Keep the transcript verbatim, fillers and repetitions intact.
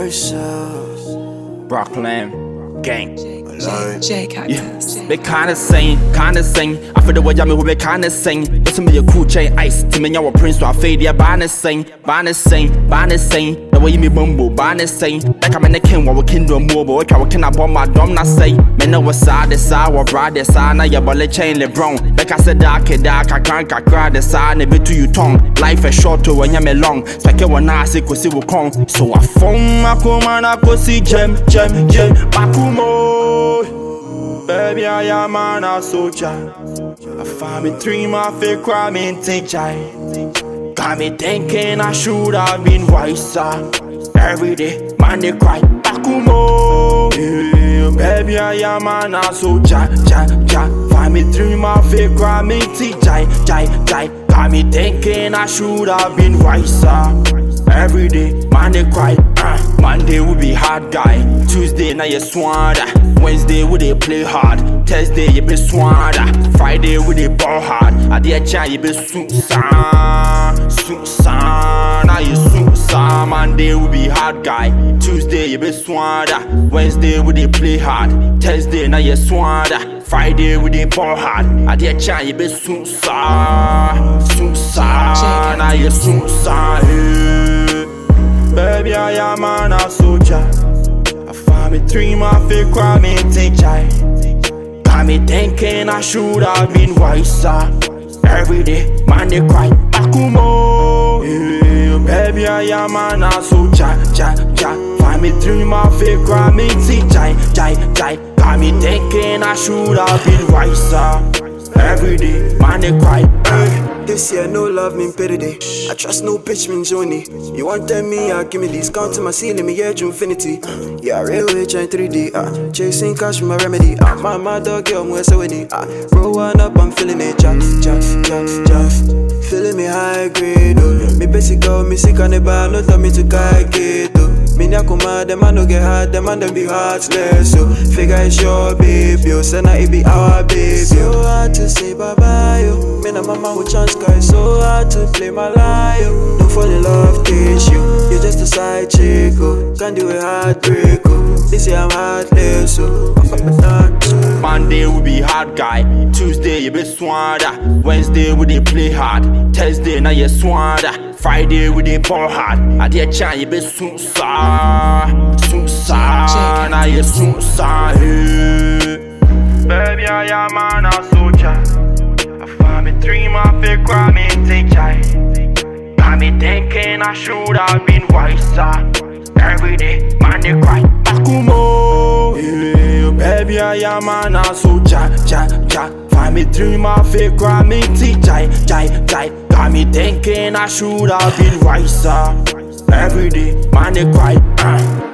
Versa. Brooklyn gang. J Cactus. Yeah. They kinda sing, kinda sing. I feel the way I'm with kinda sing. Listen me a cool chain ice. To me, your prince, so I fade ya. Banner sing, banner sing, banner sing. The way you me bumbo, banner sing. Like I'm in the king, what we can do more, but what can I bomb my dumb not say? Men know what's side, the side, what bride, the side, now your bullet chain, LeBron. Like I said, dark, dark, I can't cry the side, never to you tongue. Life is short to when you're long. Spike one ass, it could see will come. So I phone my command, I could see gem, gem, gem, Bakumo. Baby, I am an a soldier. I find me three, my fake crime in teacher. Got me thinking I should have been wiser. Every day, man, they cry, Bakumo. Yeah, baby, I am an a soldier. Ja, ja. Find me three, my fake crime in teacher. Jai, jai. Got me thinking I should have been wiser. Every day, man, they cry. Uh, Monday will be hard guy. Tuesday, now you swanda. Wednesday, we they play hard. Thursday, you be swanda. Friday, we they ball hard. At the edge, you be susan. Susan, now you susan. Monday, we be hard guy. Tuesday, you be swanda. Wednesday, we they play hard. Thursday, now you swanda. Friday, we they ball hard. At the edge, you be susan. Susan, now you susan. Baby, I am an a soldier. I find me three, my fake crime in teacher. Got me thinking I should have been wiser. Every day, man, they cry, Bakumo. Yeah, baby, I am an a soldier. Ja, ja. Find me three, my fake crime in teacher. Jai, jai. Got me thinking I should have been wiser. Every day, man, they cry. Uh. This year, no love, mean pity. I trust no bitch, mean Johnny. You want tell me, I give me discount to my ceiling, me yeah, to infinity. Yeah, real rich and three D. Uh, chasing cash for my remedy. Uh, my, my dog, girl, I'm so winning. Uh, roll one up, I'm feeling it. Jack, jack, jack, jack. Feeling me high grade. Oh. Me basic girl, me sick on the bar, no tell me to kite it. Oh. Me nyakuma, them man no get hard, them man them be heartless. So figure it's your baby, oh. Say now it be our baby. So hard to say bye bye, oh. Me and mama with chance, cause so hard to play my life. Don't fall in love, kiss you. You're just a side chick, oh. Can't do a heartbreak, oh. This year I'm heartless, oh. Monday we be hard guy. Tuesday you be swanda. Wednesday we they play hard. Thursday now you swanda. Friday we they ball hard. At the chance you be susa. Susa. Now you susa. Baby, I am an a soldier. I find me three, my fake crime in teacher. Got me thinking I should have been wiser. Every day, man, they cry, Bakumo. Yeah, baby, I am an a soldier. Ja, ja. Find me three, my fake crime in teacher. Jai, jai. Got me thinking I should have been wiser. Every day, man, they cry. Uh.